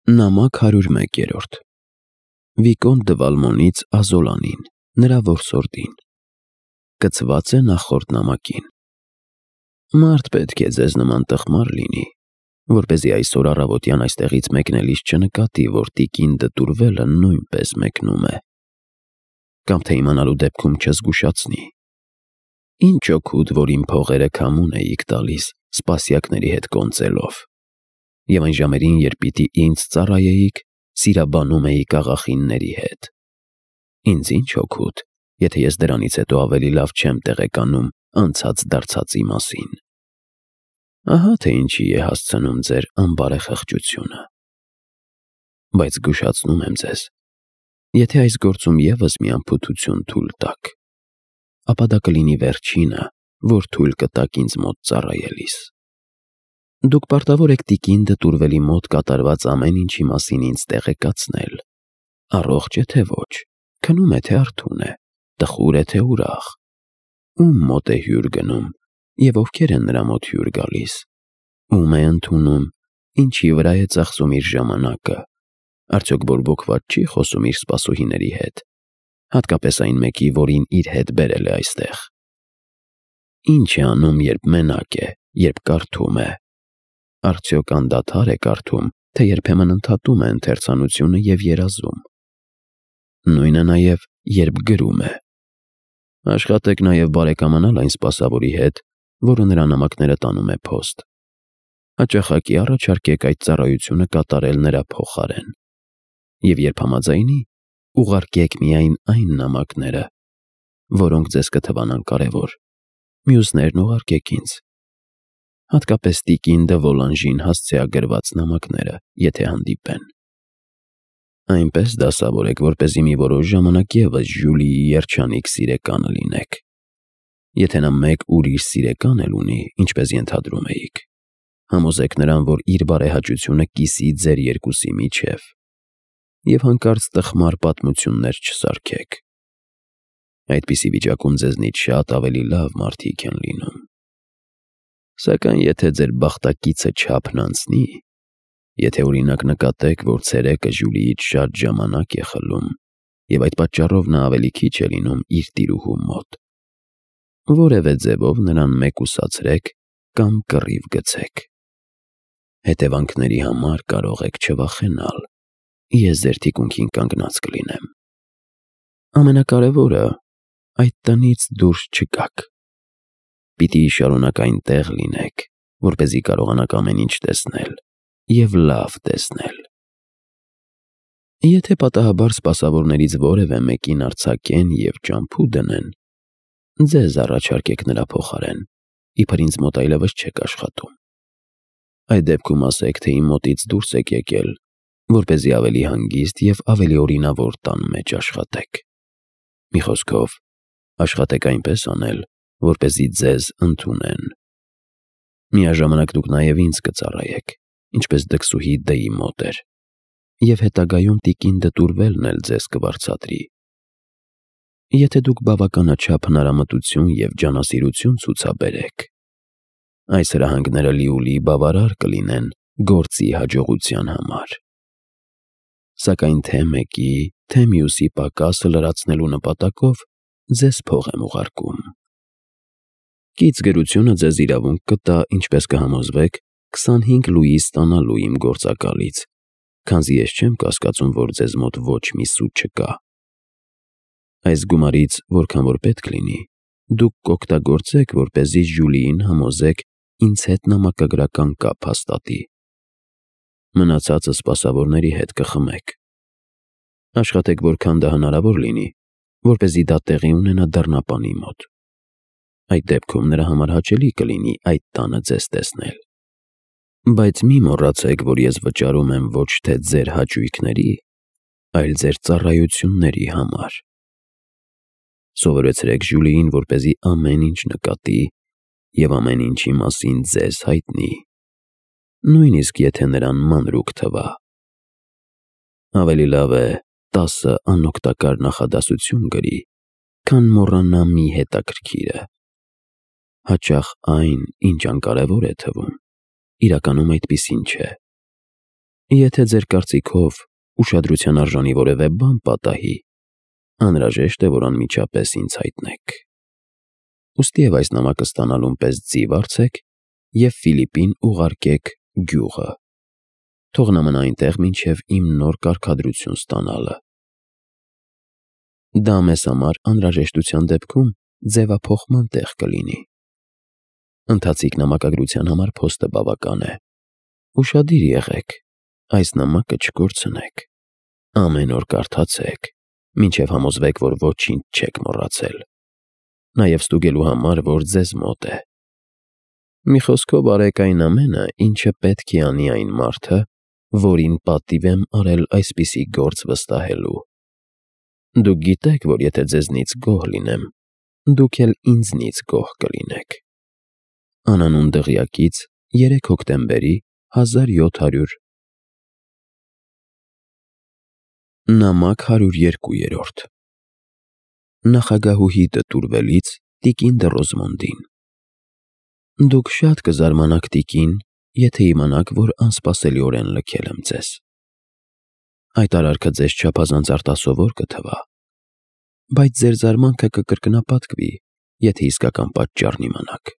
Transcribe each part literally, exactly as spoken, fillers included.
Նամակ հարյուր մեկ։ Վիկոն դը Վալմոնից Ազոլանին, նրա որսորդին։ Կցված է նախորդ նամակին։ Մարդ պետք է ձեզ նման տխմար լինի, որպեսզի այսօր առավոտյան այստեղից մեկնելիս չնկատի, որ տիկին դտուրվելը նույնպես մեկնում է, կամ թե իմանալու դեպքում չզգուշացնի։ Ինչ օգուտ, որ իմ փողերը քամուն էիք տալիս սպասյակների հետ կոնծելով, և այն ժամերին, երբ պիտի ինձ ծառայեիք, սիրաբանում էիք աղախինների հետ։ Ինձ ինչ օգուտ, եթե ես դրանից հետո ավելի լավ չեմ տեղեկանում անցած դարձածի մասին։ Ահա թե ինչի է հասցնում ձեր անբարեխղճությունը։ Բայց զգուշացնում եմ ձեզ, եթե այս գործում ևս մի անփութություն թույլ տաք, ապա դա կլինի վերջինը, որ թույլ կտաք ինձ մոտ ծառայելիս։ Դուք պարտավոր եք տիկին դտուրվելի մոտ կատարված ամեն ինչի մասին ինձ տեղեկացնել։ Առողջ է թե ոչ, քնում է թե արթուն է, տխուր է թե ուրախ, ում մոտ է հյուր գնում և ովքեր են նրա մոտ հյուր գալիս, ում է ընդունում, ինչի վրա է ծախսում իր ժամանակը, արդյոք բորբոքված չի խոսում իր սպասուհիների հետ, հատկապես այն մեկի, որին իր հետ բերել է այստեղ։ Ինչ է անում, երբ մենակ է, երբ կարդում է, արդյոք անդադար է կարդում, թե երբեմն ընդհատում է ընթերցանությունը և երազում։ Նույնը նաև, երբ գրում է։ Աշխատեք նաև բարեկամանալ այն սպասավորի հետ, որը նրա նամակները տանում է փոստ։ Հաճախակի առաջարկեք այդ ծառայությունը կատարել նրա փոխարեն, և երբ համաձայնի, ուղարկեք միայն այն նամակները, որոնք ձեզ կթվանան կարևոր, մյուսներն ուղարկեք ինձ, հատկապես տիկին դը Վոլանժին հասցեագրված նամակները, եթե հանդիպեն։ Այնպես դասավորեք, որպեսզի մի որոշ ժամանակ ևս Ժյուլիի երջանիկ սիրեկանը լինեք։ Եթե նա մեկ ուրիշ սիրեկան էլ ունի, ինչպես ենթադրում էիք, համոզեք նրան, որ իր բարեհաճությունը կիսի ձեր երկուսի միջև, և հանկարծ տխմար պատմություններ չսարքեք։ Այդպիսի վիճակում ձեզնից շատ ավելի լավ մարդիկ են լինում։ Սակայն եթե ձեր բախտակիցը չափն անցնի, եթե օրինակ նկատեք, որ ցերեկը Ժյուլիից շատ ժամանակ է խլում, և այդ պատճառով նա ավելի քիչ է լինում իր տիրուհու մոտ, որևէ ձևով նրան մեկուսացրեք կամ կռիվ գցեք։ Հետևանքների համար կարող եք չվախենալ, ես ձեր թիկունքին կանգնած կլինեմ։ Ամենակարևորը, այդ տնից դուրս չգաք։ Պիտի շարունակ այնտեղ լինեք, որպեսզի կարողանաք ամեն ինչ տեսնել և լավ տեսնել։ Եթե պատահաբար սպասավորներից որևէ մեկին արձակեն և ճամփու դնեն, ձեզ առաջարկեք նրա փոխարեն, իբր ինձ մոտ այլևս չեք աշխատում։ Այդ դեպքում ասեք, թե իմ մոտից դուրս եք եկել, որպեսզի ավելի հանգիստ և ավելի օրինավոր տան մեջ աշխատեք։ Մի խոսքով, աշխատեք այնպես անել, որպեսզի ձեզ ընդունեն։ Միաժամանակ դուք նաև ինձ կծառայեք, ինչպես դքսուհի Դեի մոտ էր, և հետագայում տիկին դտուրվելն էլ ձեզ կվարձատրի։ Եթե դուք բավականաչափ հնարամտություն և ջանասիրություն ցուցաբերեք, այս հրահանգները լիուլի բավարար կլինեն գործի հաջողության համար։ Սակայն թե մեկի, թե մյուսի պակասը լրացնելու նպատակով ձեզ փող եմ ուղարկում։ Կից գրությունը ձեզ իրավունք կտա, ինչպես կհամոզվեք, քսանհինգ լուի ստանալու իմ գործակալից, քանզի ես չեմ կասկածում, որ ձեզ մոտ ոչ մի սուտ չկա։ Այս գումարից, որքան որ պետք լինի, դուք կօգտագործեք, որպեսզի Ժյուլիին համոզեք ինձ հետ նամակագրական կապ հաստատի։ Մնացածը սպասավորների հետ կխմեք։ Աշխատեք որքան դա հնարավոր լինի, որպեսզի դա տեղի ունենա դռնապանի մոտ։ Այդ դեպքում նրա համար հաճելի կլինի այդ տանը ձեզ տեսնել։ Բայց մի մոռացեք, որ ես վճարում եմ ոչ թե ձեր հաճույքների, այլ ձեր ծառայությունների համար։ Սովորեցրեք Ժյուլիին, որպեսզի ամեն ինչ նկատի և ամեն ինչի մասին ձեզ հայտնի, նույնիսկ եթե նրան մանրուք թվա։ Ավելի լավ է տասը անօգտակար նախադասություն գրի, քան մոռանա մի հետաքրքիրը։ Հաճախ այն, ինչ անկարևոր է թվում, իրականում այդպիսին չէ։ Եթե ձեր կարծիքով ուշադրության արժանի որևէ բան պատահի, անհրաժեշտ է, որ անմիջապես ինձ հայտնեք։ Ուստի և այս նամակը ստանալուն պես ձիվ առցեք և Ֆիլիպին ուղարկեք գյուղը։ Թող նա մնա այնտեղ մինչև իմ նոր կարգադրություն ստանալը։ Դա մեզ համար անհրաժեշտության դեպքում ձևափոխման տեղ կլինի։ Ընթացիկ նամակագրության համար փոստը բավական է։ Ուշադիր եղեք, այս նամակը չկորցնեք։ Ամեն օր կարդացեք, մինչև համոզվեք, որ ոչինչ չեք մոռացել։ Նաև ստուգելու համար, որ ձեզ մոտ է։ Մի խոսքով արեք այն ամենը, ինչը պետք է անի այն մարդը, որին պատիվ եմ արել այսպիսի գործ վստահելու։ Դուք գիտեք, որ եթե ձեզնից գոհ լինեմ, դուք էլ ինձնից գոհ կլինեք։ Անանուն դղյակից երեք հոկտեմբերի հազար յոթ հարյուր Նամակ հարյուր երկու Նախագահուհի դտուրվելից տիկին դը Ռոզմոնդին։ Դուք շատ կզարմանաք, տիկին, եթե իմանաք, որ անսպասելիորեն լքել եմ ձեզ։ Այդ արարքը ձեզ չափազանց արտասովոր կթվա, բայց ձեր զարմանքը կկրկնապատկվի, եթե իսկական պատճառն իմանաք։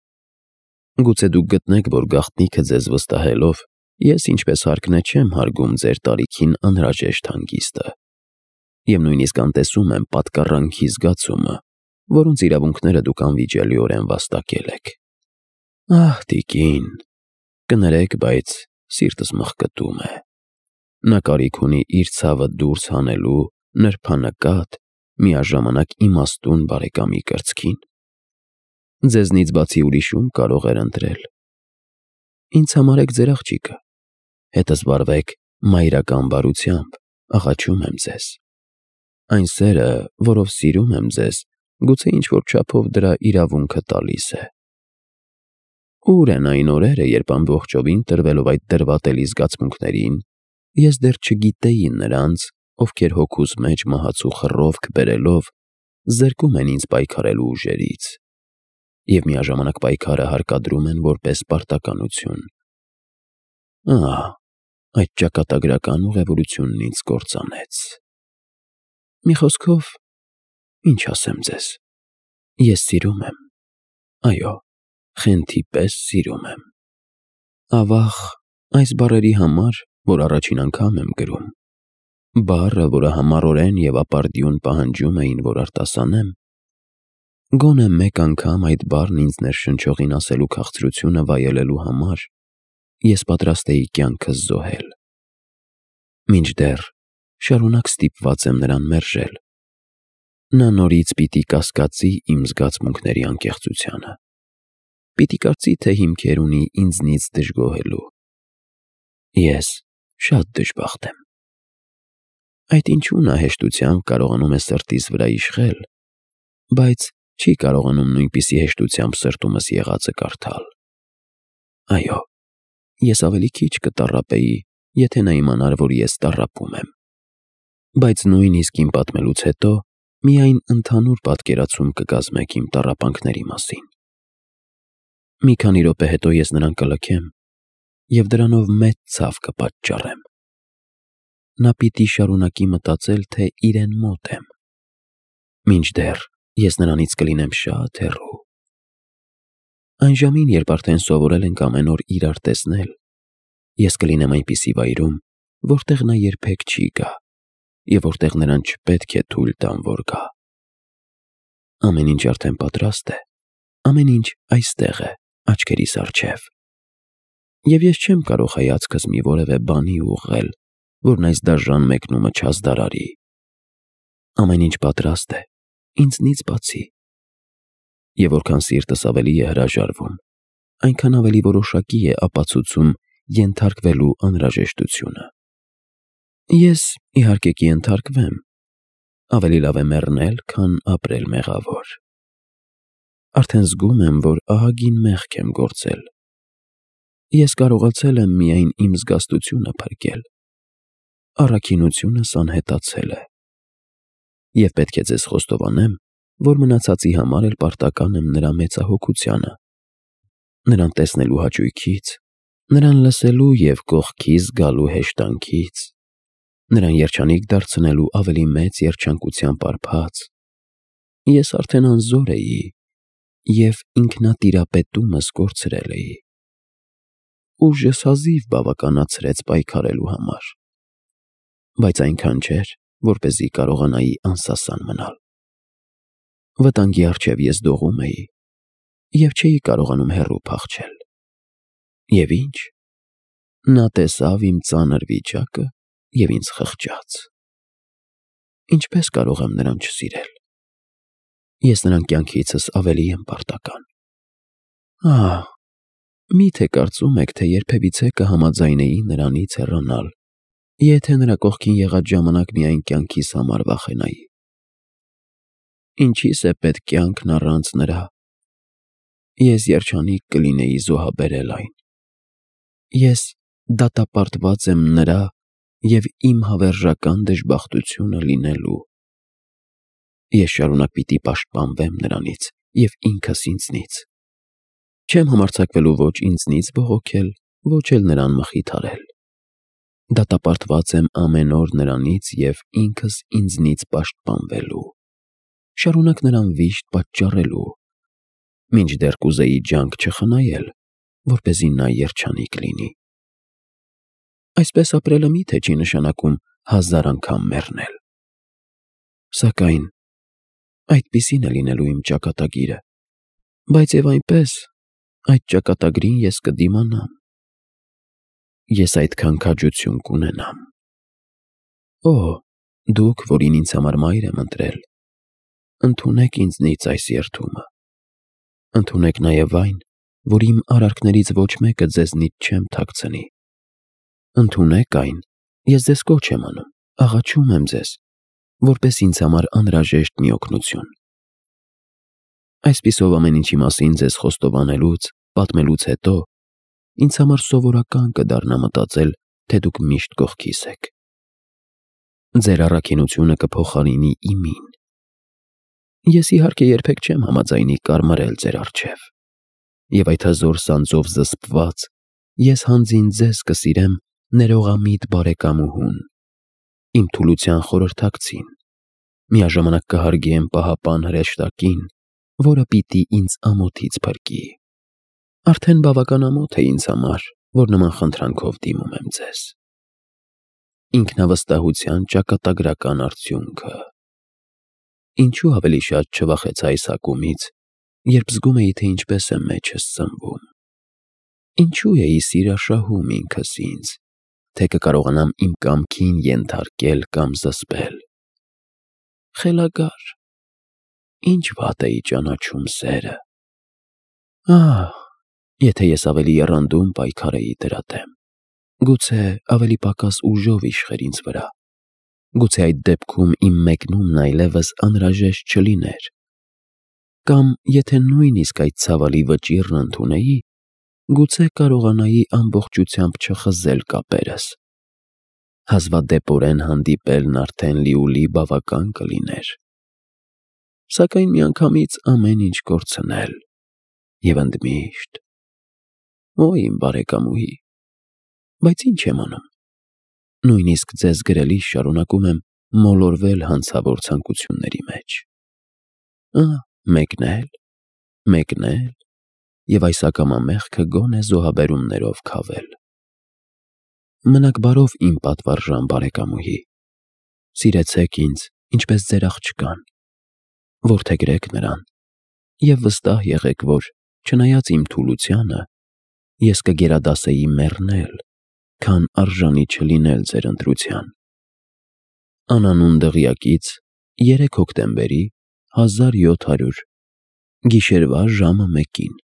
Գուցե դուք գտնեք, որ գաղտնիքը ձեզ վստահելով, ես ինչպես հարկն է չեմ հարգում ձեր տարիքին անհրաժեշտ հանգիստը, և նույնիսկ անտեսում եմ պատկառանքի զգացումը, որոնց իրավունքները դուք անվիճելիորեն վաստակել եք։ Ահ, տիկին, կներեք, բայց սիրտս մխկտում է։ Նա կարիք ունի իր ցավը դուրս հանելու նրբանկատ, միաժամանակ իմաստուն բարեկամի կրծքին։ Ձեզնից բացի ուրիշ ում կարող էր ընտրել։ Ինձ համարեք ձեր աղջիկը, հետ զբաղվեք մայրական բարությամբ, աղաչում եմ ձեզ։ Այն սերը, որով սիրում եմ ձեզ, գուցե ինչ-որ չափով դրա իրավունքը տալիս է։ Ուր են այն օրերը, երբ ամբողջովին տրվելով այդ դրվատելի զգացմունքներին, ես դեռ չգիտեի նրանց, ովքեր հոգուս մեջ մահացու խռովք բերելով զրկում են ինձ պայքարելու ուժերից և միաժամանակ պայքարը հարկադրում են որպես պարտականություն։ Ահ, այդ ճակատագրական ուղևորությունն ինձ կործանեց։ Մի խոսքով, ինչ ասեմ ձեզ, ես սիրում եմ, այո, խենթի պես սիրում եմ։ Ավաղ, այս բառերի համար, որ առաջին անգամ եմ գրում, բառը, որը համառորեն և ապարդյուն պահանջում էին, որ արտասանեմ, գոնե մեկ անգամ այդ բառն ինձ ներշնչողին ասելու քաղցրությունը վայելելու համար ես պատրաստ էի կյանքս զոհել։ Մինչդեռ շարունակ ստիպված եմ նրան մերժել։ Նա նորից պիտի կասկածի իմ զգացմունքների անկեղծությանը։ Պիտի կարծի, թե հիմքեր ունի ինձնից դժգոհելու։ Ես շատ դժբախտ եմ։ Այդ ինչու նա հեշտությամբ կարողանում է սրտիս վրա իշխել, բայց չի կարողանում նույնպիսի հեշտությամբ սրտումս եղածը կարդալ։ Այո, ես ավելի քիչ կտառապեի, եթե նա իմանար, որ ես տառապում եմ, բայց նույնիսկ իմ պատմելուց հետո միայն ընդհանուր պատկերացում կկազմեք իմ տառապանքների մասին։ Մի քանի րոպե հետո ես նրան կլքեմ և դրանով մեծ ցավ կպատճառեմ։ Նա պիտի շարունակի մտածել, թե իրեն մոտ եմ, մինչդեռ ես նրանից կլինեմ շատ հեռու։ Այն ժամին, երբ արդեն սովորել ենք ամեն օր իրար տեսնել, ես կլինեմ այնպիսի վայրում, որտեղ նա երբեք չի գա և որտեղ նրան չպետք է թույլ տամ, որ գա։ Ամեն ինչ արդեն պատրաստ է, ամեն ինչ այստեղ է, աչքերիս առջև, և ես չեմ կարող հայացքս մի որևէ բանի ուղղել, որն այս դաժան մեկնումը չհասդարարի։ Ամեն ինչ պատրաստ է, ինձնից բացի։ Եվ որքան սիրտս ավելի է հրաժարվում, այնքան ավելի որոշակի է ապացուցում ենթարկվելու անհրաժեշտությունը։ Ես, իհարկե, կենթարկվեմ, ավելի լավ է մեռնել, քան ապրել մեղավոր։ Արդեն զգում եմ, որ ահագին մեղք եմ գործել։ Ես կարողացել եմ միայն իմ զգաստությունը փրկել, առաքինությունս անհետացել է։ Եվ պետք է ձեզ խոստովանեմ, որ մնացածի համար էլ պարտական եմ նրա մեծահոգությանը, նրան տեսնելու հաճույքից, Նրան լսելու և կողքից գալու հեշտանքից, նրան երջանիկ դարձնելու ավելի մեծ երջանկության պարփած, ես արդեն անզոր էի և ինքնատիրապետումս կորցրել էի։ Ուժս հազիվ բավականացրեց պայքարելու համար, բայց այնքան չէր, որպեսզի կարողանայի անսասան մնալ։ Վտանգի առջև ես դողում էի և չէի կարողանում հեռու փախչել։ Եվ ինչ, նա տեսավ իմ ծանր վիճակը և ինձ խղճաց։ Ինչպե՞ս կարող եմ նրան չսիրել։ Ես նրան կյանքիցս ավելի եմ պարտական։ Ահ, մի՞թե կարծում եք, թե երբևիցե կհամաձայնեի նրանից հեռանալ, եթե նրա կողքին եղած ժամանակ միայն կյանքիս համար վախենայի։ Ինչի՞ս է պետք կյանքն առանց նրա։ Ես երջանիկ կլինեի զոհաբերել այն։ Ես դատապարտված եմ նրա և իմ հավերժական դժբախտությունը լինելու։ Ես շարունակ պիտի պաշտպանվեմ նրանից և ինքս ինձնից։ Չեմ համարձակվելու ոչ ինձնից բողոքել, ոչ էլ նրան մխիթարել։ Դատապարտված եմ ամեն օր նրանից և ինքս ինձնից պաշտպանվելու, շարունակ նրան վիշտ պատճառելու, մինչդեռ կուզեի ջանք չխնայել, որպեսզի նա երջանիկ լինի։ Այսպես ապրելը մի՞թե չի նշանակում հազար անգամ մեռնել։ Սակայն այդպիսին է լինելու իմ ճակատագիրը, բայց և այնպես այդ ճակատագրին ես կդիմանամ։ Ես այդքան քաջություն կունենամ։ Օ, դուք, որին ինձ համար մայր եմ ընտրել, ընդունեք ինձնից այս երդումը։ Ընդունեք նաև այն, որ իմ արարքներից ոչ մեկը ձեզնից չեմ թաքցնի։ Ընդունեք այն, ես ձեզ կոչ եմ անում, աղաչում եմ ձեզ, որպես ինձ համար անհրաժեշտ մի օգնություն։ Այսպիսով ամեն ինչի մասին ձեզ խոստովանելուց, պատմելուց հետո ինձ համար սովորական կդառնա մտածել, թե դուք միշտ կողքիս եք։ Ձեր առաքինությունը կփոխարինի իմին։ Ես իհարկե երբեք չեմ համաձայնի կարմարել ձեր առջև, և այդ հզոր սանձով զսպված ես հանձին ձեզ կսիրեմ ներողամիտ բարեկամուհուն, իմ թուլության խորհրդակցին, միաժամանակ կհարգեմ պահապան հրեշտակին, որը պիտի ինձ ամոթից փրկի։ Արդեն բավական ամոթ է ինձ համար, որ նման խնդրանքով դիմում եմ ձեզ։ Ինքնավստահության ճակատագրական արդյունքը։ Ինչու ավելի շատ չվախեցա այս հակումից, երբ զգում էի, թե ինչպես է մեջս ծնվում։ Ինչու էի սիրաշահում ինքս ինձ, թե կկարողանամ իմ կամքին ենթարկել կամ զսպել։ Խելագար, ինչ վատ էի ճանաչում սերը։ Ահ, եթե ես ավելի եռանդուն պայքարեի դրա դեմ, գուցե ավելի պակաս ուժով իշխեր ինձ վրա, գուցե այդ դեպքում իմ մեկնումն այլևս անհրաժեշտ չլիներ, կամ եթե նույնիսկ այդ ցավալի վճիռն ընդունեի, գուցե կարողանայի ամբողջությամբ չխզել կապերս։ Հազվադեպորեն հանդիպելն արդեն լիուլի բավական կլիներ։ Սակայն միանգամից ամեն ինչ կորցնել և ընդմիշտ։ Օ, իմ բարեկամուհի, բայց ինչ եմ անում։ Նույնիսկ ձեզ գրելիս շարունակում եմ մոլորվել հանցավոր ցանկությունների մեջ։ Ահ, մեկնել, մեկնել և այս ակամա մեղքը գոնե զոհաբերումներով քավել։ Մնաք բարով իմ պատվարժան բարեկամուհի, սիրեցեք ինձ, ինչպես ձեր աղջկան, որդեգրեք նրան և վստահ եղեք, որ չնայած իմ թուլությանը, ես կգերադասեի մեռնել, քան արժանի չլինել ձեր ընտրության։ Անանուն դղյակից երեք հոկտեմբերի հազար յոթ հարյուր գիշերվա ժամը մեկին։